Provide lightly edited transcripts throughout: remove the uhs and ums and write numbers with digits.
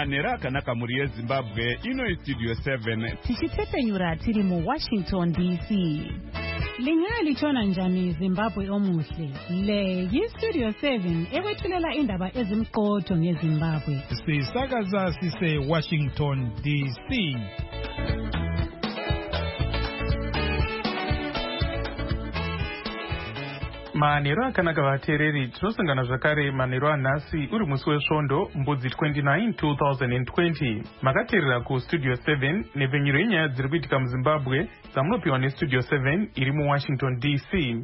manhero akanaka muri yezimbabwe ino Studio 7 tichitsepenyura tiri mu Washington DC. Lingalitshona njani Zimbabwe omuhle? Le yi-Studio 7 ekwethulela indaba ezimqotho ngeZimbabwe. Sisakaza sise Washington DC. Manhero akanaka vateereri, tinosangana zvakare manhero anhasi uri musi wesvondo mbudzi 29 2020. Makateerera kuStudio 7 nepfenyuro yenyaya dziri kuitika muZimbabwe dzamunopiwa neStudio 7 iri muWashington DC.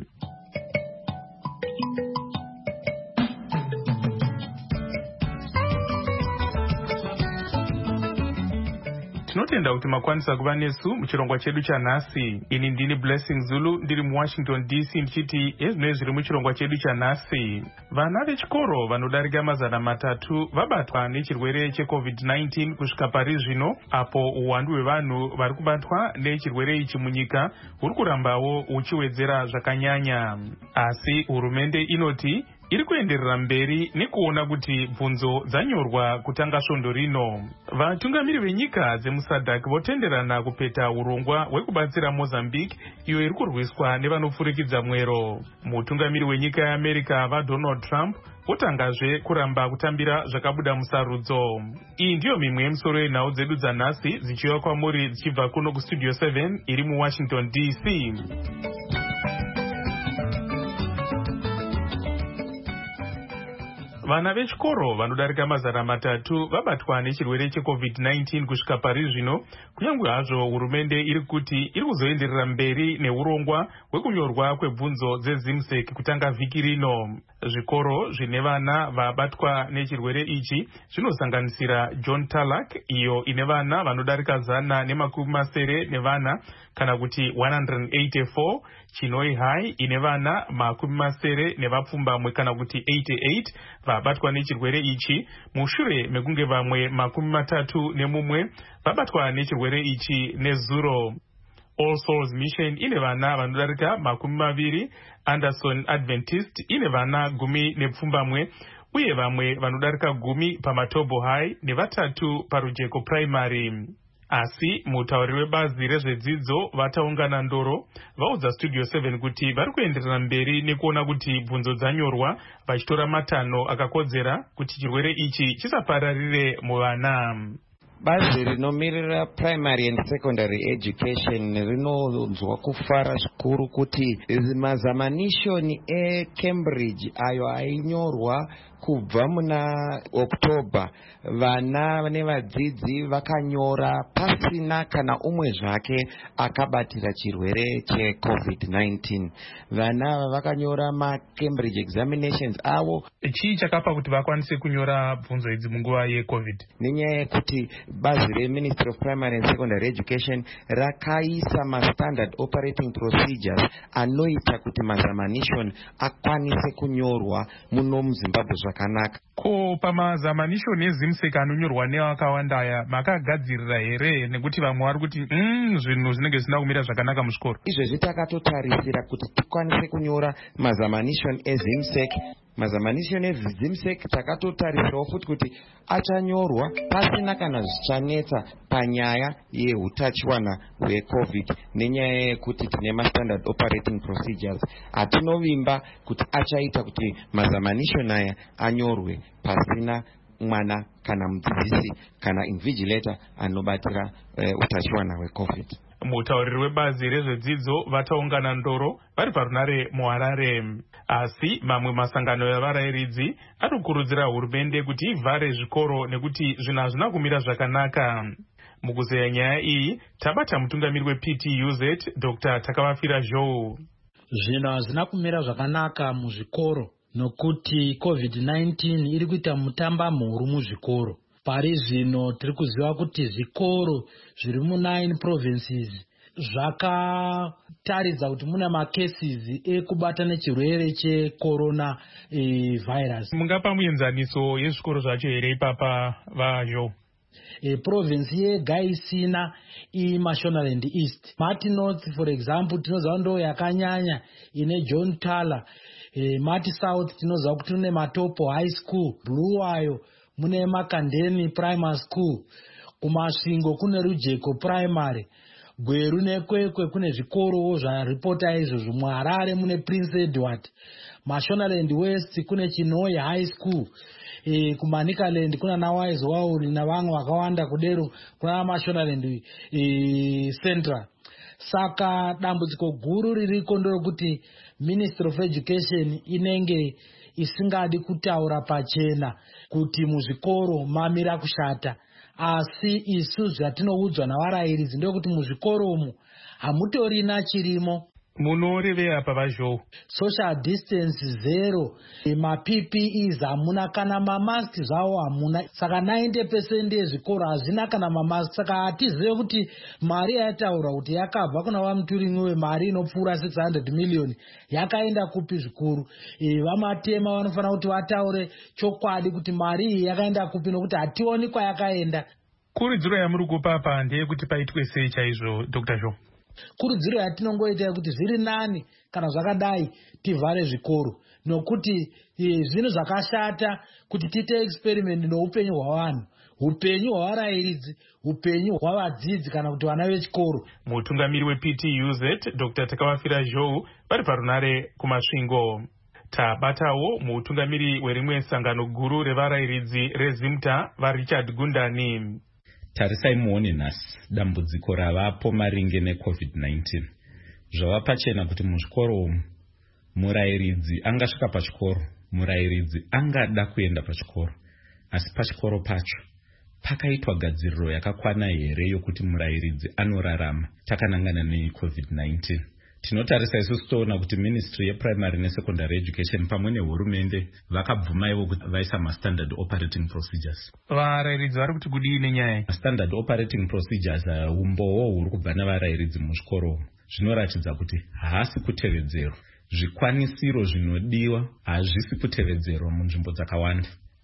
Tinotenda kuti makwanisa kuva nesu muchirongwa chedu chanhasi. Ini ndini Blessing Zulu ndiri muWashington DC ndichiti ezvinoi zviri muchirongwa chedu chanhasi. Vana vechikoro vanodarika 300 vabatwa nechirwere cheCovid-19 kusvika pari zvino, apo uwandu hwevanhu vari kubatwa nechirwere ichi munyika huri kurambawo huchiwedzera zvakanyanya. Asi hurumende inoti iri kuenderera mberi nekuona kuti bvunzo dzanyorwa kutanga svondo rino. Vatungamiri venyika dzemuSADC votenderana kupeta urongwa hwekubatsira Mozambique iyo iri kurwiswa nevanopfurikidza mwero. Mutungamiri wenyika yeAmerica vaDonald Trump votangazve kuramba kutambira zvakabuda musarudzo. Iyi ndiyo mimwe yemisoro yenhau dzedu dzanhasi dzichiuya kwamuri dzichibva kuno kuStudio 7 iri muWashington DC. Vana vechikoro vanodarika 300 vabatwa nechirwere cheCovid-19 kusvika pari zvino, kunyange hazvo hurumende iri kuti iri kuzoenderera mberi neurongwa hwekunyorwa kwebvunzo dzeZIMSEC kutanga vhiki rino. Zvikoro zvine vana vabatwa nechirwere ichi zvinosanganisira John Tarlac iyo ine vana vanodarika 140 kana kuti 184, Chinoi High ine vana 70 kana kuti 88 vabatwa nechirwere ichi, mushure mekunge vamwe 31 vabatwa nechirwere ichi nezuro. All Souls Mission ine vana vanodarika 20, Anderson Adventist ine vana 10 uye vamwe vanodarika 10 paMatobo High ne3 paRujeko Primary. Asi mutauri webazi rezvedzidzo vataungana ndoro vaudza Studio 7 kuti vari kuenderera mberi nekuona kuti bvunzo dzanyorwa vachitora matanho akakodzera kuti chirwere ichi chisapararire muvana. Bazi rinomirira primary and secondary education rinonzwa kufara zvikuru kuti mazamanishoni eCambridge ayo ainyorwa kubva muna Oktoba, vana nevadzidzi vakanyora pasina kana umwe zvake akabatira chirwere cheCovid-19. Vana vakanyora maCambridge examinations avo. Chii chakapa kuti vakwanise kunyora bvunzo idzi munguva yeCovid? Nenyaya yekuti bazi reMinistry of Primary and Secondary Education rakaisa mastandard operating procedures anoita kuti mazamanishoni akwanise kunyorwa muno muZimbabwe zvakanaka. Ko pamazamanishoni eZIMSEC anonyorwa nevakawanda aya makagadzirira here nekuti vamwe vari kuti zvinhu zvinenge zvisina kumira zvakanaka muzvikoro? Izvezvi takatotarisira kuti tikwanise kunyora mazamanishoni eZIMSEC. Mazamanishoni eZIMSEC takatotarisirawo futi kuti achanyorwa pasina kana zvichanetsa panyaya yehutachiwana hweCovid, nenyaya yekuti tine mastandard operating procedures. Hatinovimba kuti achaita kuti mazamanishoni aya anyorwe pasina mwana kana mudzidzisi kana invigilator anobatira utachiwana hweCovid. Mutauriri webazi rezvedzidzo vataungana ndoro vari parunare muHarare. Asi mamwe masangano yavarayiridzi ari kukurudzira hurumende kuti ivhare zvikoro nekuti zvinhu hazvina kumira zvakanaka. Mukuzeya nyaya iyi tabata mutungamiri wePTUZ Dr. Takavafira Joe. Zvinhu hazvina kumira zvakanaka muzvikoro nokuti COVID-19 iri kuita mutamba mhuru muzvikoro. Pari zvino tiri kuziva kuti zvikoro zviri mu9 provinces zvakataridza kuti muna macases ekubata nechirwere checorona virus. Mungapa muenzaniso yezvikoro zvacho here ipapa vayo? Province yega isina iMashonaland East. Mati North for example tinoziva ndo yakanyanya ine John Tala. Mati South tinoziva kuti tine Matopo High School, Buluwayo, mune Makandeni Primary School, kumasvingo kune Rujeko Primary, Gweru nekwekwe kune zvikorowo zvaripota izvozvo. muHarare mune Prince Edward, Mashonaland West kune Chinoi High School, kuManikaland kuna naWise Wauri navamwe vakawanda. Kudero kuna Mashonaland Central. Saka dambudziko guru ririko nderokuti Ministry of Education inenge isingadi kutaura pachena kuti muzvikoro mamira kushata, asi isu zvatinoudzwa navarairidzi ndokuti muzvikoro umu hamutorina chirimo. Munorevera pavazho Social distance zero, ma-PPEs hamuna, kana mamaski zvawo hamuna. Saka 90% yezvikoro hazvina kana mamaski. Saka hatizive kuti mari yataura kuti yakabva kuna vamuturingi wemari inopfuura 600 million yakaenda kupi zvikuru. Vamatema vanofanira kuti vataure chokwadi kuti mari iyi yakaenda kupi, nokuti hationi kwayakaenda. Kurudziro yamuri kupa apa ndeyekuti paitwe sei chaizvo, Dr. Jo? Kurudziro yatinongoita kuti zviri nani kana zvakadai tivhare zvikoro, nokuti zvinhu zvakashata kuti tiite experiment noupenyu hwavanhu, upenyu hwavarairidzi, upenyu hwavadzidzi kana kuti vana vechikoro. Mutungamiri wePTUZ Dr. Takavafira Zhou vari parunare kumasvingo. Tabatawo mutungamiri werimwe sangano guru revarairidzi reZimta vaRichard Gundani. Tarisai muone nhasi dambudziko ravapo maringe neCovid-19. Zvava pachena kuti muzvikoro umu murairidzi angasvika pachikoro, murairidzi angada kuenda pachikoro, asi pachikoro pacho pakaitwa gadziriro yakakwana here yokuti murairidzi anorarama takanangana neCovid-19. Tinotarisa isusu toona kuti Ministry yePrimary neSecondary Education pamwe nehurumende vakabvumaiwo kuti vaisa ma-standard operating procedures. Varairidzi vari kuti kudii nenyaya? Standard operating procedures umbowo huri kubva navarairidzi muzvikoro zvinoratidza kuti haasi kutevedzerwa. Zvikwanisiro zvinodiwa hazvisi kutevedzerwa munzvimbo dzakawanda.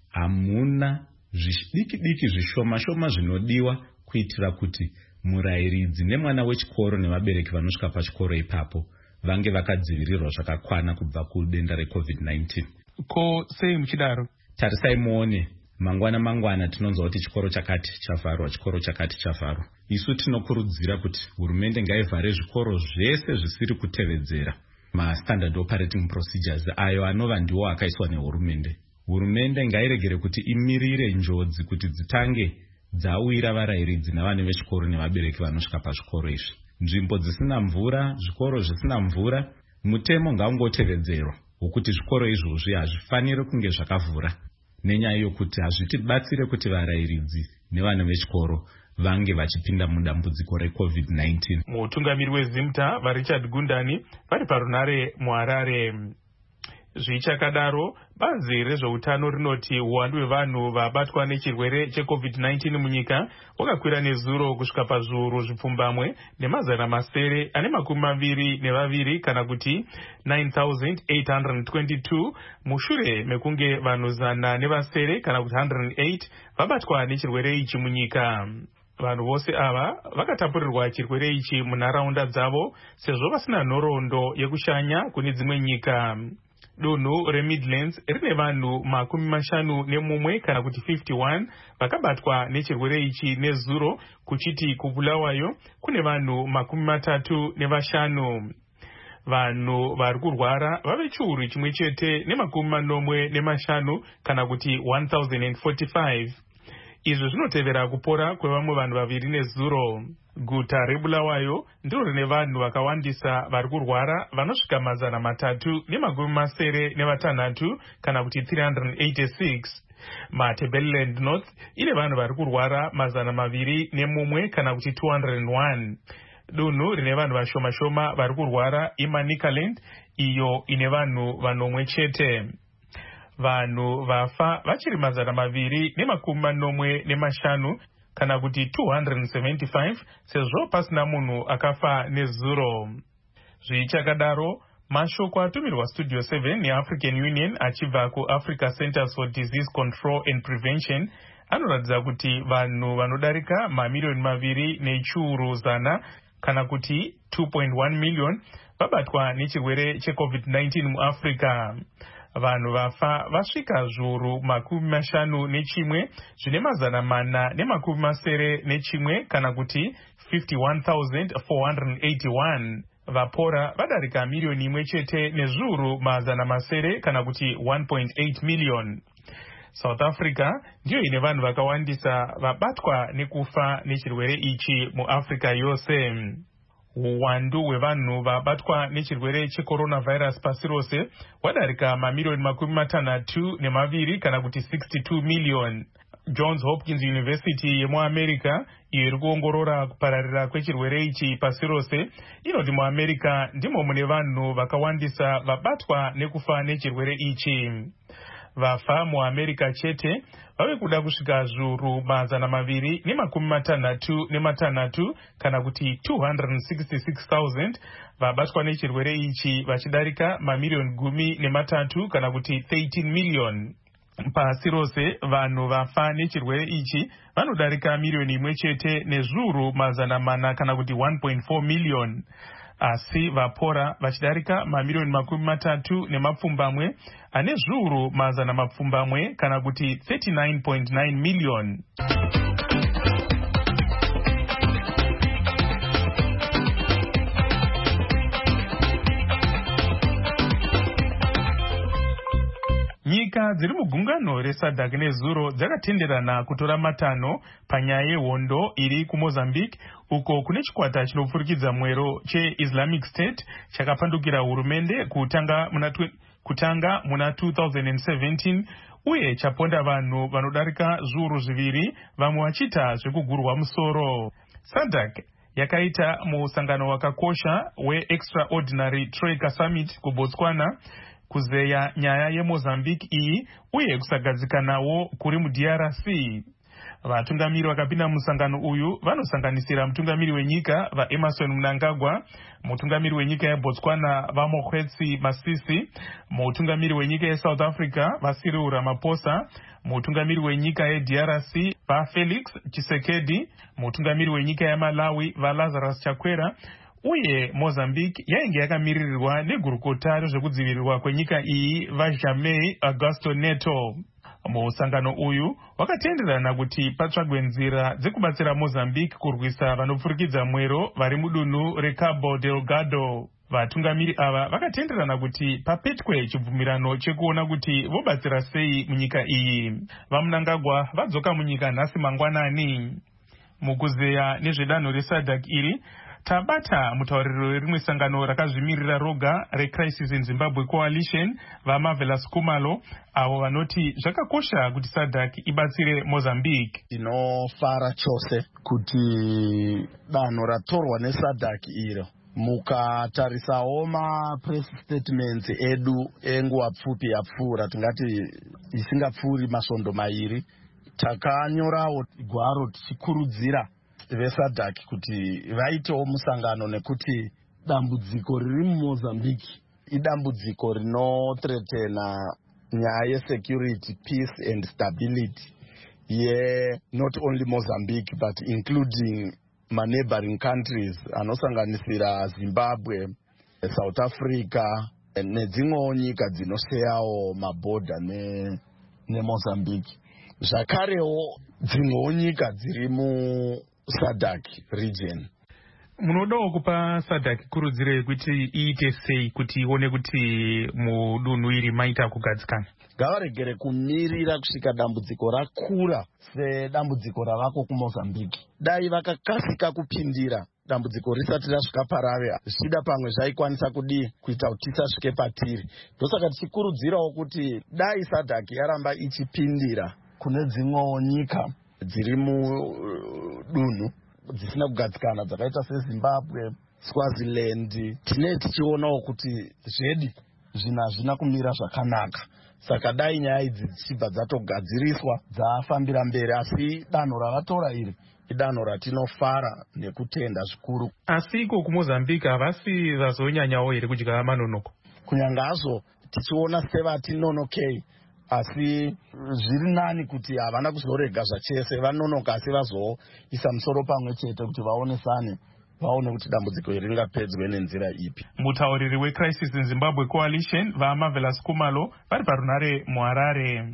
Hamuna zvidiki zvishoma zvinodiwa kuitira kuti murairidzi nemwana wechikoro nevabereki vanosvika pachikoro ipapo vange vakadzivirirwa zvakakwana kubva kudenda reCovid-19. Ko sei muchidaro? Tarisai muone, mangwana tinonzwa kuti chikoro chakati chavharwa, chikoro chakati chavharwa. Isu tinokurudzira kuti hurumende ngaivhare zvikoro zvese zvisiri kutevedzera ma-standard operating procedures ayo anova ndiwo akaiswa nehurumende. Hurumende ngairegere kuti imirire njodzi kuti dzitange dzawira varairidzi navana vechikoro nevabereki vanosvika pazvikoro izvi. Nzvimbo dzisina mvura, zvikoro zvisina mvura, mutemo ngaungotevedzerwa wokuti zvikoro izvozvi hazvifaniri kunge zvakavhura, nenyaya yokuti hazvitibatsire kuti varairidzi nevana vechikoro vange vachipinda mudambudziko reCovid-19. Mutungamiri weZimta vaRichard Gundani vari parunare muHarare. Zvichakadaro, bazi rezveutano rinoti uwandu hwevanhu vabatwa nechirwere cheCovid-19 munyika wakakwira nezuro kusvika pazviuru zvipfumbamwe nemazana masere ane 22 kana kuti 9,822 mushure mekunge vanhu 100 kana kuti 108 vabatwa nechirwere ichi munyika. Vanhu vose ava vakatapurirwa chirwere ichi munharaunda dzavo sezvo vasina nhoroondo yekushanya kune dzimwe nyika. Dunhu reMidlands rine vanhu 51 kana kuti 51 vakabatwa nechirwere ichi nezuro, kuchiti kubulawayo kune vanhu 35. Vanhu vari kurwara vave chiuru chimwe chete ne45 kana kuti 1045. Izvo zvinotevera kupora kwevamwe vanhu 2 nezuro. Guta reBulawayo ndiro rine vanhu vakawandisa vari kurwara vanosvika 376 kana kuti 386. Matabeleland North ine vanhu vari kurwara 201 kana kuti 201. Dunhu rine vanhu vashoma vari kurwara iManikaland, iyo ine vanhu 1 chete. Vanhu vafa vachiri 245 kana kuti 275 sezvo pasina munhu akafa nezuro. Zvichakadaro, mashoko atumirwa Studio 7 neAfrican Union achibva kuAfrica Centers for Disease Control and Prevention anoratidza kuti vanhu vanodarika 2,100,000 kana kuti 2.1 million vabatwa nechirwere cheCovid-19 muAfrica. vanhu vafa vasvika zviuru 51 zvine 491 kana kuti 51,481. Vapora vadarika milioni imwe chete nezviuru 900 kana kuti 1.8 million. South Africa ndiyo ine vanhu vakawandisa vabatwa nekufa nechirwere ichi muAfrica yose. Uwandu hwevanhu vabatwa nechirwere checoronavirus pasi rose wadarika mamilioni 62 kana kuti 62 million. Johns Hopkins University yemuAmerica iyo iri kuongorora kupararira kwechirwere ichi pasi rose inoti muAmerica ndimo mune vanhu vakawandisa vabatwa nekufa nechirwere ichi. Vafa muAmerica chete vave kuda kusvika zviuru 266 kana kuti 266,000 vabatwa nechirwere ichi vachidarika mamilioni 13 kana kuti 13 million. Pasi rose vanhu vafa nechirwere ichi vanodarika milioni imwe chete nezviuru 400 kana kuti 1.4 million. Asi vapora vachidarika mamilioni 30 ane zviuru 100 kana kuti 39.9 million. Nyika dziri mugungano reSADC nezuro dzakatenderana kutora matanho panyaya yehondo iri kuMozambique uko kune chikwata chinopfurikidza mwero cheIslamic State chakapandukira hurumende kutanga muna 2017 uye chaponda vanhu vanodarika zviuru 2 vamwe vachiita zvekugurwa musoro. SADC yakaita musangano wakakosha weExtraordinary Troika Summit kuBotswana kuzeya nyaya yeMozambique iyi uye kusagadzikanawo kuri muDRC. Vatungamiri vakapinda musangano uyu vanosanganisira mutungamiri wenyika vaEmerson Mnangagwa, mutungamiri wenyika yeBotswana vaMokgweetsi Masisi, mutungamiri wenyika yeSouth Africa vaCyril Ramaphosa, mutungamiri wenyika yeDRC vaFelix Tshisekedi, mutungamiri wenyika yeMalawi vaLazarus Chakwera, uye Mozambique yainge yakamirirwa negurukota rezvekudzivirirwa kwenyika iyi vaJamai Augusto Neto. Musangano uyu wakatenderana kuti patsvagwe nzira dzekubatsira Mozambique kurwisa vanopfurikidza mwero vari mudunhu reCabo Delgado. Vatungamiri ava vakatenderana kuti papetwe chibvumirano chekuona kuti vobatsira sei munyika iyi. VaMnangagwa vadzoka munyika nhasi mangwanani. Mukuzeya nezvedanho reSADC iri tabata mutauriro werimwe sangano rakazvimirira roga reCrisis in Zimbabwe Coalition vaMarvelous Khumalo avo vanoti zvakakosha kuti SADC ibatsire Mozambique. Tinofara chose kuti danho ratorwa neSADC iro mukatarisawo mapress statements edu enguva pfupi yapfuura tingati isingapfuuri masvondo 2 takanyorawo gwaro tichikurudzira veSADC kuti vaitewo musangano nekuti dambudziko riri muMozambique idambudziko rinotretena nyaya yesecurity, peace and stability not only Mozambique but including neighboring countries anosanganisira Zimbabwe, South Africa nedzimwewo nyika dzinosheyawo mabhodha neMozambique. Zvakarewo dzimwewo nyika dziri SADC region. Munodawo kupa SADC kurudziro kuti iite sei kuti ione kuti mudunhu iri maita kugadzikana? Ngavaregere kumirira kusvika dambudziko rakura sedambudziko ravako kuMozambique. Dai vakakasika kupindira dambudziko risati rasvika parave zvichida pamwe zvaikwanisa kuita kuti tisasvike patiri. Ndosaka tichikurudzirawo kuti dai SADC yaramba ichipindira kune dzimwewo nyika dziri mudunhu dzisina kugadzikana dzakaita seZimbabwe, Swaziland, tinee tichionawo kuti zvedu hazvina kumira zvakanaka. Saka dai nyaya idzi dzichibva dzatogadziriswa dzafambira mberi, asi danho ravatora iri idanho ratinofara nekutenda zvikuru. Asi iko kuMozambique havasi vazonyanyawo here kudya manonoko? Kunyanga hazvo tichiona sevati nonokei, asi zviri nani kuti havana kuzorega zvachese vanonoka asi vazoisa musoro pamwe chete kuti vaonesane vaone kuti dambudziko iri ringapedzwe nenzira ipi. Mutauriri weCrisis in Zimbabwe Coalition vaMarvelous Kumalo vari parunare muHarare.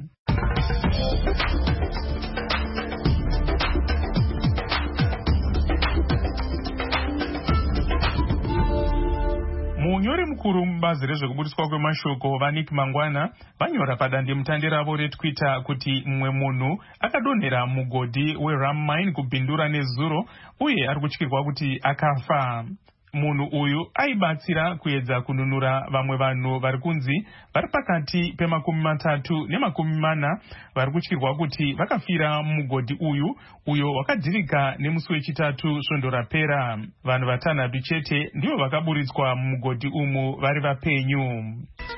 Munyori mukuru mubazi rezvekubudiswa kwemashoko vaNick Mangwana vanyora padandemutande ravo reTwitter kuti mumwe munhu akadonhera mugodhi weRam Mine kubhindura nezuro uye ari kutyirwa kuti akafa. Munhu uyu aibatsira kuedza kununura vamwe vanhu vari kunzi vari pakati pe30 ne40 vari kutyirwa kuti vakafira mugodhi uyo wakadhirika nemusi wechitatu svondo rapera. Vanhu 6 chete ndivo vakaburitswa mugodhi umu vari vapenyu.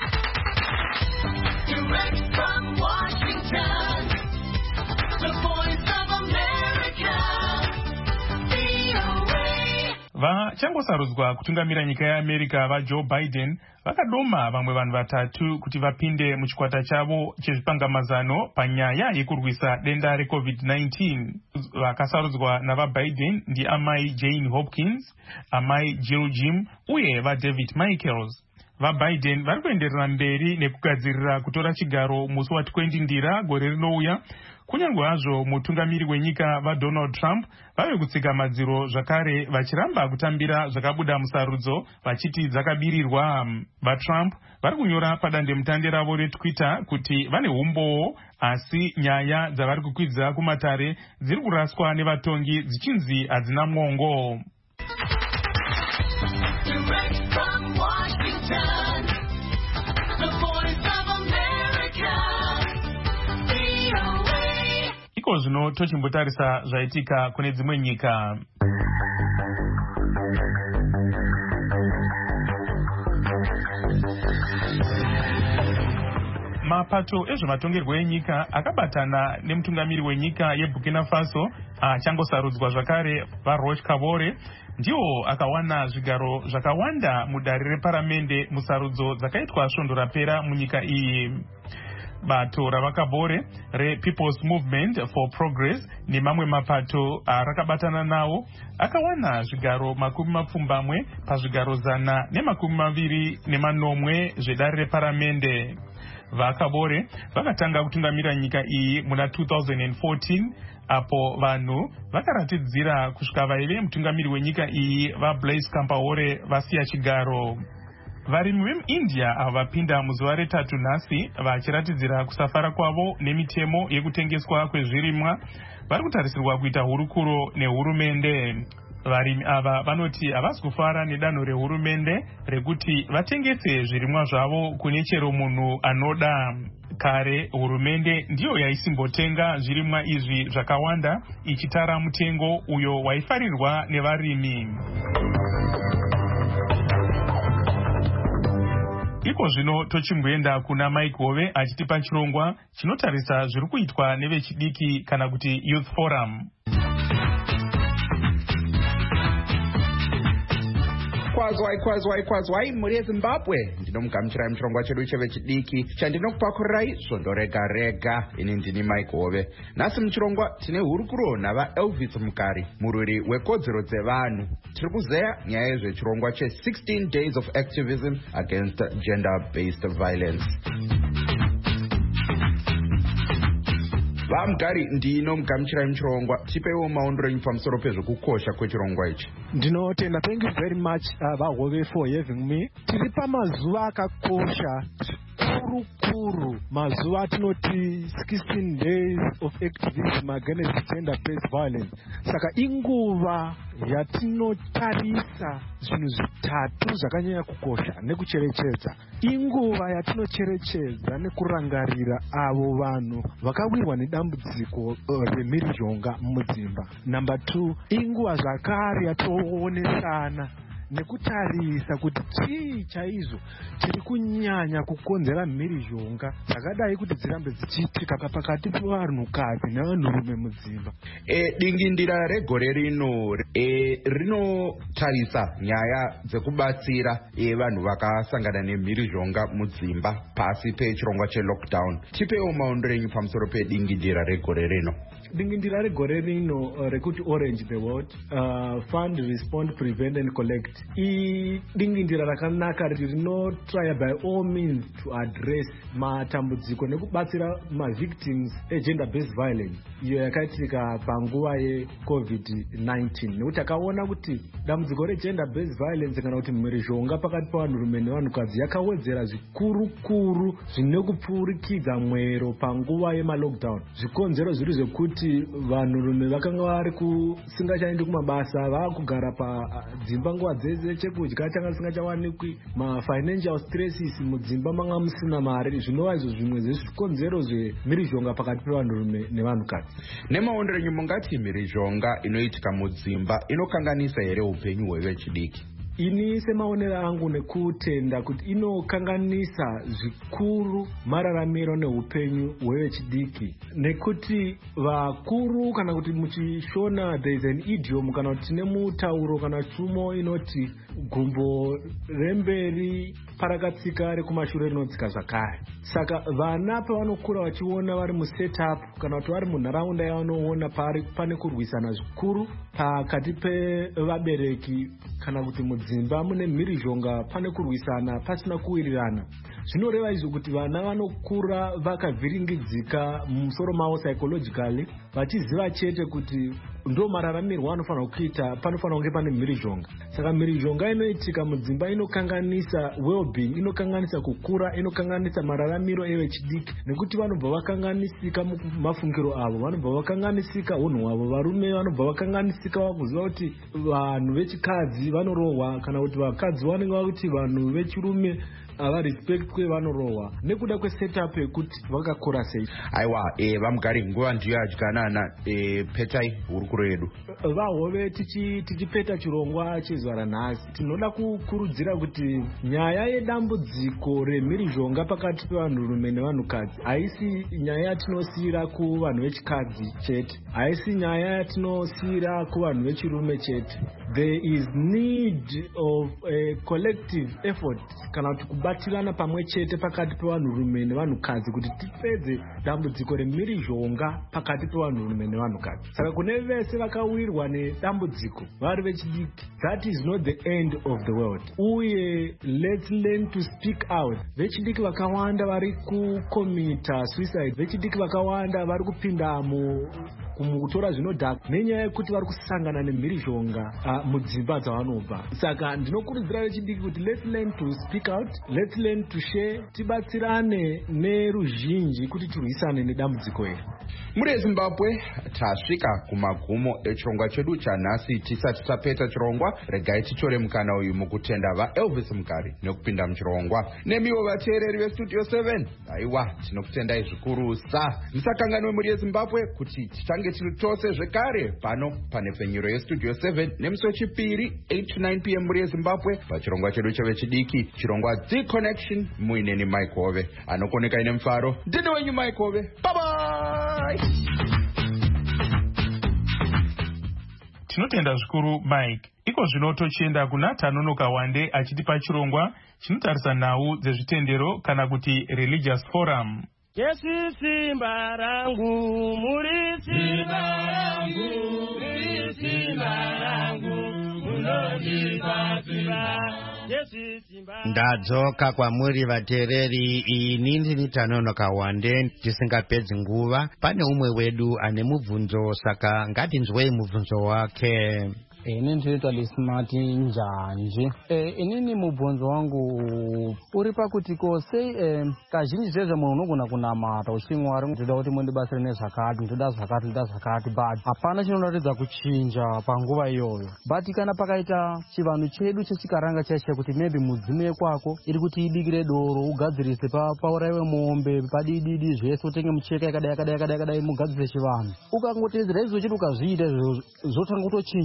Vachangosarudzwa kutungamira nyika yeAmerica vaJoe Biden vakadoma vamwe vanhu 3 kuti vapinde muchikwata chavo chezvipangamazano panyaya yekurwisa denda reCovid-19. Vakasarudzwa navaBiden ndiamai Jane Hopkins, amai Jill Jim uye vaDavid Michaels. VaBiden vari kuenderera mberi nekugadzirira kutora chigaro musi wa20 Ndira gore rinouya, kunyange hazvo mutungamiri wenyika vaDonald Trump vave kutsika madziro zvakare vachiramba kutambira zvakabuda musarudzo vachiti dzakabirirwa. VaTrump vari kunyora padandemutande ravo reTwitter kuti vane umbowo, asi nyaya dzavari kukwidza kumatare dziri kuraswa nevatongi dzichinzi hadzina mwongo. Iko zvino tochimbotarisa zvaitika kune dzimwe nyika. Mapato ezvematongerwo enyika akabatana nemutungamiri wenyika yeBurkina Faso achangosarudzwa zvakare vaRoch Kabore ndiwo akawana zvigaro zvakawanda mudare reparamende musarudzo dzakaitwa svondo rapera munyika iyi. Bato ravakabore rePeople's Movement for Progress nemamwe mapato arakabatana nawo akawana zvigaro 20 pazvigaro 120 zvedare reparamende. Vakabore vakatanga kutungamira nyika iyi muna 2014 apo vanhu vakaratidzira kusvika vaive mutungamiri wenyika iyi vaBlaise Compaoré vasiya chigaro. Varimi vemuIndia ava vapinda muzuva retatu nhasi vachiratidzira kusafara kwavo nemitemo yekutengeswa kwezvirimwa vari kutarisirwa kuita hurukuro nehurumende. Varimi ava vanoti havasi kufara nedanho rehurumende rekuti vatengese zvirimwa zvavo kune chero munhu anoda. Kare hurumende ndiyo yaisimbotenga zvirimwa izvi zvakawanda ichitara mutengo uyo waifarirwa nevarimi. Iko zvino tochimboenda kuna Mike Hove achitipa chirongwa chinotarisa zviri kuitwa nevechidiki kana kuti Youth Forum. Kwazwai muri yeZimbabwe, ndinomugamuchirai muchirongwa chedu chevechidiki chandinokupakurai svondo rega. Ini ndini Mike Hove. Nhasi muchirongwa tine hurukuro navaElvis Mukari, murwiri wekodzero dzevanhu. Tiri kuzeya nyaya yezvechirongwa che16 Days of Activism Against Gender-Based Violence. Mukari ndinomugamuchirai muchirongwa, tipeiwo maondero enyu pamusoro pezvekukosha kwechirongwa ichi. Ndinotenda, thank you very much vaHove for having me. Tiri pamazuva akakosha kurukuru, mazuva atinoti 16 Days of Activism Against Gender-Based Violence. Saka inguva yatinotarisa zvinhu zvitatu zvakanyanya kukosha nekucherechedza. Inguva yatinocherechedza nekurangarira avo vanhu vakawirwa nedambudziko remhirizhonga mudzimba. Number 2, inguva zvakare yatoonesana nekutarisa kuti chii chaizvo chiri kunyanya kukonzera mhirizhonga dzakadai kuti dzirambe dzichiitika pakati pevanhukadzi nevanhurume mudzimba. Dingindira regore rino rinotarisa nyaya dzekubatsira vanhu vakasangana nemhirizhonga mudzimba pasi pechirongwa chelockdown. Tipeiwo maondero enyu pamusoro pedingindira regore rino. dingindira regore rino rekuti Orange the World, Fund, Respond, Prevent and Collect, dingindira rakanaka rinotrya by all means to address matambudziko nekubatsira victims gender based violence iyo yakaitika panguva yeCovid-19, nekuti akaona kuti dambudziko regender based violence kana kuti mhirizhonga pakati pavanhurume nevanhukadzi yakawedzera zvikuru zvine kupfurikidza mwero panguva yemalockdown. Zvikonzero zviri zvekuti vanhurume vakanga vari kusingachaendi kumabasa, vakugara padzimba nguva dzese, chekudya changa chisingachawanikwi, mafinancial stresses mudzimba manga musina mari, zvinova izvo zvimwe zvezvikonzero zvemhirizhonga pakati pevanhurume nevanhukadzi. Nemaondero enyu mungati mhirizhonga inoitika mudzimba inokanganisa here upenyu hwevechidiki? Ini semaonero angu nekutenda kuti inokanganisa zvikuru mararamiro neupenyu hwevechidiki, nekuti vakuru kana kuti muchishona there is an idiom kana kuti nemutauro kana chumo inoti gumbo remberi parakatsika rekumashure rinotsika zvakare. Saka vana pavanokura vachiona vari musetup kana kuti vari munharaunda yavanoona pane kurwisana zvikuru pakati pevabereki kana kuti mudzimba mune mhirizhonga pane kurwisana pasina kuwirirana, zvinoreva izvo kuti vana vanokura vakavhiringidzika mumusoro mavo psychologically, vachiziva chete kuti ndo mararamirwo anofanira kuita, panofanira kunge pane mhirizhonga. Saka mhirizhonga inoitika mudzimba inokanganisa well-being, inokanganisa kukura, inokanganisa mararamiro evechidiki, nekuti vanobva vakanganisika mafungiro avo, vanobva vakanganisika unhu hwavo. Varume vanobva vakanganisika vakuziva kuti vanhu vechikadzi vanorohwa, kana kuti vakadzi vanenge vakuti vanhu vechirume avarespectwe vanorohwa nekuda kwesetup yekuti vakakura sei. Aiwa, vamugari nguva ndiyo yadyanana, petai hurukuro yedu. Vahove tichipeta chirongwa chezuva ranhasi, tinoda kukurudzira kuti nyaya yedambudziko remhirizhonga pakati pevanhurume nevanhukadzi haisi nyaya yatinosiyira kuvanhu vechikadzi chete, haisi nyaya yatinosiyira kuvanhu vechirume chete. There is need of a collective effort kana kuti kubatirana pamwe chete pakati pevanhurume nevanhukadzi kuti tipedze dambudziko remhirizhonga pakati pevanhurume nevanhukadzi. Saka kune vese vakawirwa nedambudziko vari vechidiki, that is not the end of the world. Uye let's learn to speak out. Vechidiki vakawanda vari kukomita suicide, vechidiki vakawanda vari kupinda kutora zvinodhaka nenyaya yekuti vari kusangana nemhirizhonga mudzimba dzavanobva. Saka ndinokurudzira vechidiki kuti let's learn to speak out, let's learn to share, tibatsirane neruzhinji kuti tirwisane nedambudziko iri. Muri Zimbabwe tasvika kumagumo echirongwa chedu chanhasi. Tisati tapeta chirongwa, regai tichore mukana uyu mukutenda vaElvis Mukari nekupinda muchirongwa. Nemiwo vateereri veStudio 7, aiwa tinokutendai zvikurusa. Musakanganwe muri yeZimbabwe kuti tichange tiri tose zvekare pano pane penyuro yeStudio 7 nemusi wechipiri 8 to 9 p.m. muri yeZimbabwe pachirongwa chedu chevechidiki, chirongwa The Connection. Muineni Mike Hove anokoneka ine mufaro. Ndini wenyu Mike Hove. Bye bye. Tinotenda zvikuru Mike. Iko zvino tochienda kuna Tanonoka Wande achitipa chirongwa chinotarisa nhau dzezvitendero kana kuti religious forum. Yesu simba rangu, muri simba rangu, muri simba rangu, munondibatsira. Ndadzoka kwamuri vateereri. Ini ndini Tanonoka Wande. Tisingapedzi nguva, pane umwe wedu ane mubvunzo, saka ngatinzwei mubvunzo wake. Ini ndinoitwa Dismati Njanji. Inini mubvunzo wangu uri pakuti kose kazhinji zvezvo munhu unogona kunamata uchiti Mwari ndoda kuti mundibatsire nezvakati, ndoda zvakati, but hapana chinoratidza kuchinja panguva iyoyo. But kana pakaita chivanhu chedu chechikaranga chaicho kuti maybe mudzimu yekwako iri kuti ibikire doro, ugadzirise paurayiwe mombe, padididi zvese, utenge mucheka yakadai mugadzirise chivanhu, ukangoteedzera izvo chiri ukazviita zvotanga kutochinja gora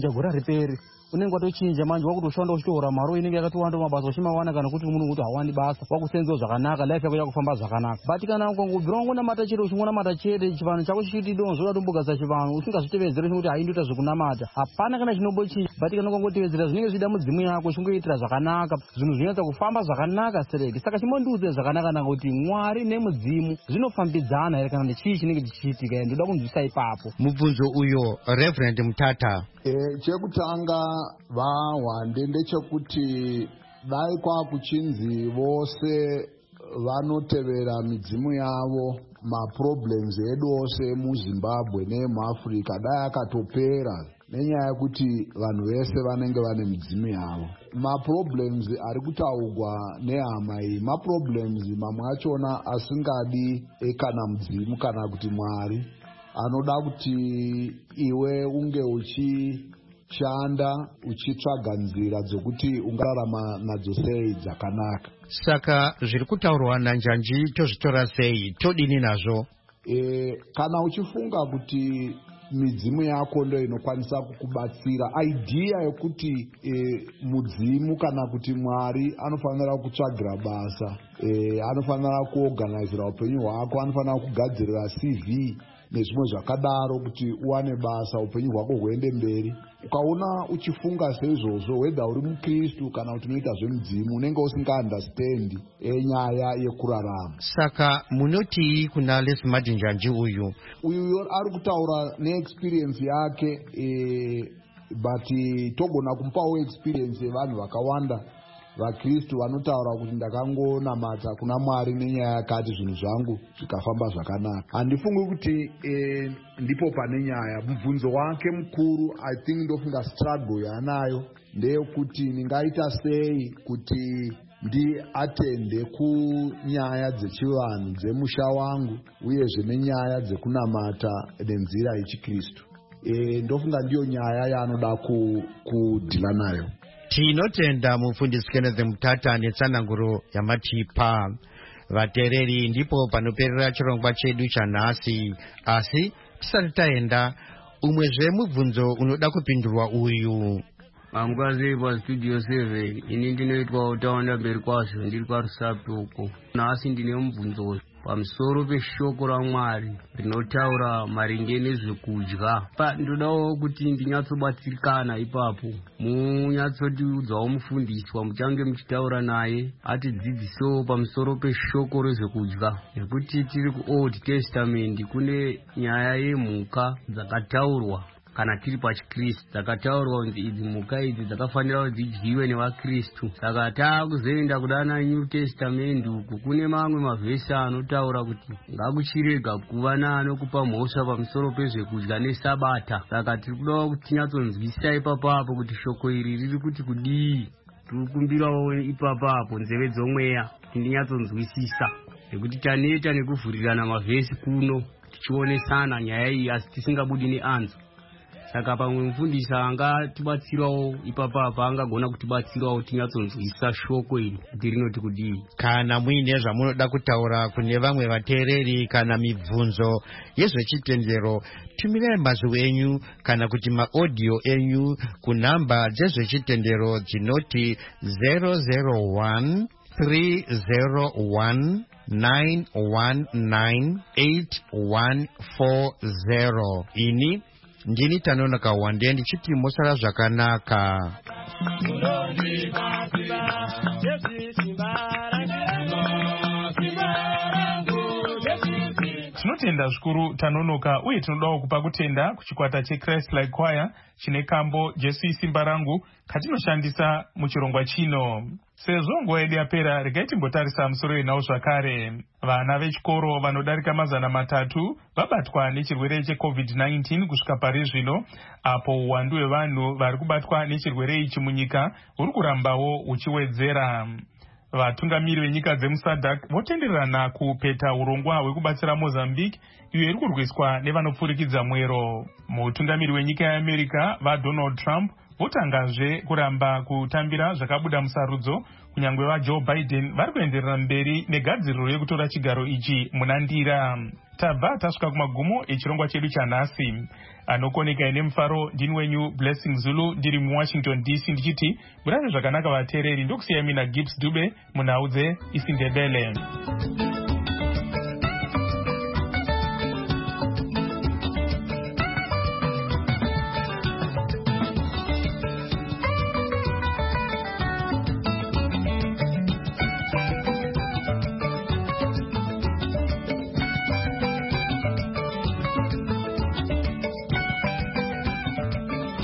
hauperi unenge watochinja manje wakutoshanda uchitora maro inenge yakatowanda mabasa uchimawana kana kuti munhu kuti hawani basa wakusenzawo zvakanaka life yako yakufamba zvakanaka but kana ukangobvira wangonamata chete uchingonamata chete chivanhu chako chichiti donzo udatombogadza chivanhu usingazvitevedzere chinokuti haindoita zvekunamata hapana kana chinombochicha but kana ukangotevedzera zvinenge zvichida mudzimu yako uchingoitira zvakanaka zvinhu zvinonyatsa kufamba zvakanaka sereki saka chimondiudze zvakanaka naka kuti mwari nemudzimu zvinofambidzana here kana nechii chinenge chichiitika ndoda kunzwisa ipapo mubvunzo uyo Reverend Mutata. Chekutanga vahwande ndechekuti dai kwakuchinzi vose vanotevera midzimu yavo maproblems edu ose muZimbabwe nemuAfrica dai akatopera nenyaya yekuti vanhu vese vanenge vane midzimu yavo. Maproblems ari kutaurwa nehama iyi maproblems mamwe achona asingadi ekana mudzimu kana kuti Mwari anoda kuti iwe unge uchishanda uchitsvaga nzira dzokuti ungararama nadzo sei dzakanaka. Saka zviri kutaurwa naNjanji tozvitora sei todini nazvo? Kana uchifunga kuti midzimu yako ndo inokwanisa kukubatsira idea yokuti mudzimu kana kuti Mwari anofanira kutsvagira basa anofanira kuorganizira upenyu hwako anofanira kugadzirira CV nezvimwe zvakadaro kuti uwane basa upenyu hwako huende mberi. Ukaona uchifunga seizvozvo whether uri mukristu kana kuti unoita zvemudzimu unenge usingaunderstandi nyaya yekurarama. Saka munoti kuna Lesimati Njanji uyu ari kutaura neexperience yake but togona kumpawo experience yevanhu vakawanda vaKristu vanotaura kuti ndakangonamata kuna Mwari nenyaya yakati zvinhu zvangu zvikafamba zvakanaka. Handifungi kuti ndipo pane nyaya. Mubvunzo wake mukuru I think ndofunga struggle yaanayo ndeyekuti ndingaita sei kuti ndiatende kunyaya dzechivanhu dzemusha wangu uyezve nenyaya dzekunamata nenzira yechiKristu. Ndofunga ndiyo nyaya yaanoda kudhila nayo. Tinotenda mufundisi Kenneth Mutata netsananguro yamatipa vatereri. Ndipo panoperera chirongwa chedu chanhasi, asi tisati taenda umwezve mubvunzo unoda kupindurwa uyu. Mangwazi pastudio 7 ini ndinoitwa utaona mberi kwazvo ndiri kwaRusapi uko. Nhasi ndine mubvunzo pamusoro peshoko raMwari rinotaura maringe nezvekudya. Ndodawo kuti ndinyatsobatsirikana ipapo munyatsotiudzawo mufundiswa muchange muchitaura naye atidzidzisewo pamusoro peshoko rezvekudya, nekuti tiri kuOld Testament kune nyaya yemhuka dzakataurwa kana tiri pachiKristu dzakataurwa kuti idzi mhuka idzi dzakafanira kuti dzidyiwe nevaKristu. Saka taakuzoenda kudana New Testament uku kune mamwe mavhesi anotaura kuti ngakuchirega kuva neanokupa mhosva pamusoro pezvekudya neSabata. Saka tiri kudawo kuti tinyatsonzwisisa ipapapo kuti shoko iri riri kuti kudii. Tiri kukumbirawo ipapapo nzeve dzomweya kuti ndinyatsonzwisisa, nekuti taneta nekuvhurirana mavhesi kuno tichionesana nyaya iyi asi tisingabudi neanzo. Saka pamwe mufundisi angatibatsirawo ipapapa angagona kutibatsirawo tinyatsonzwisisa shoko iri kuti rinoti kudii. Kana muine zvamunoda kutaura kune vamwe vateereri kana mibvunzo yezvechitendero, tumirai mazwi enyu kana kuti maaudio enyu kunhamba dzezvechitendero dzinoti 001 301 9198140. Ini ndini Tanonoka Wande ndichiti mosara zvakanaka. Tinotenda zvikuru Tanonoka, uye tinodawo kupa kutenda kuchikwata cheChrist Like Choir chine kambo Jesu isimba rangu katinoshandisa muchirongwa chino. Sezvo nguva yedu yapera, regai timbotarisa musoro wenhau zvakare. Vana vechikoro vanodarika 300 vabatwa nechirwere cheCovid-19 kusvika pari zvino, apo uwandu hwevanhu vari kubatwa nechirwere ichi munyika huri kurambawo huchiwedzera. Vatungamiri venyika dzemuSADC votenderana kupeta urongwa hwekubatsira Mozambique iyo iri kurwiswa nevanopfurikidza mwero. Mutungamiri wenyika yeAmerica vaDonald Trump votangazve kuramba kutambira zvakabuda musarudzo kunyangwe vaJoe Biden vari kuenderera mberi negadziriro yekutora chigaro ichi muna ndira. Tabva tasvika kumagumo echirongwa chedu chanhasi. Anokoneka nemufaro ndini wenyu Blessing Zulu ndiri muWashington DC ndichiti murave zvakanaka vateereri, ndokusiyai mina Gibbs Dube munhau dzeIsiNdebele.